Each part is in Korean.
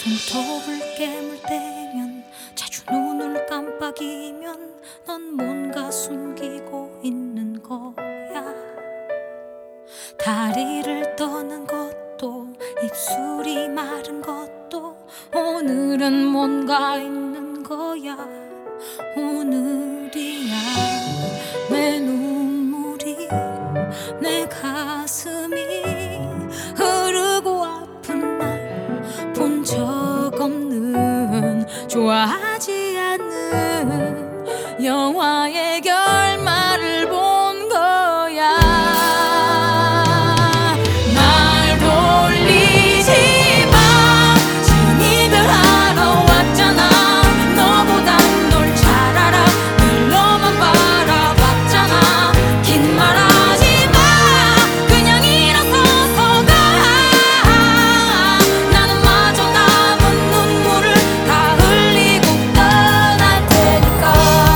손톱을 깨물 때면 자주 눈을 깜빡이면 넌 뭔가 숨기고 있는 거야. 다리를 떠는 것도 입술이 마른 것도 오늘은 뭔가 있는 거야. 오늘이야. 내 눈물이 내 가슴이 흐르고 아픈 날 본 적 없는 좋아하지 않는 영화의 결말을 본 거야. 날 돌리지 마. 지금 이별하러 왔잖아. 너보단 널 잘 알아. 늘 너만 바라봤잖아. 긴 말하지 마. 그냥 일어서서 가. 나는 마저 남은 눈물을 다 흘리고 떠날 테니까.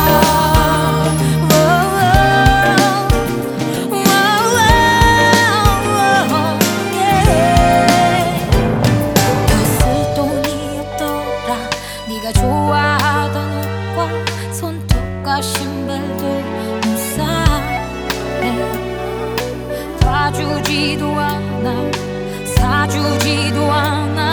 있을 돈이었더라. 네가 좋아하던 옷과 손톱과 신발도 못 사네. 봐주지도 않아 사주지도 않아.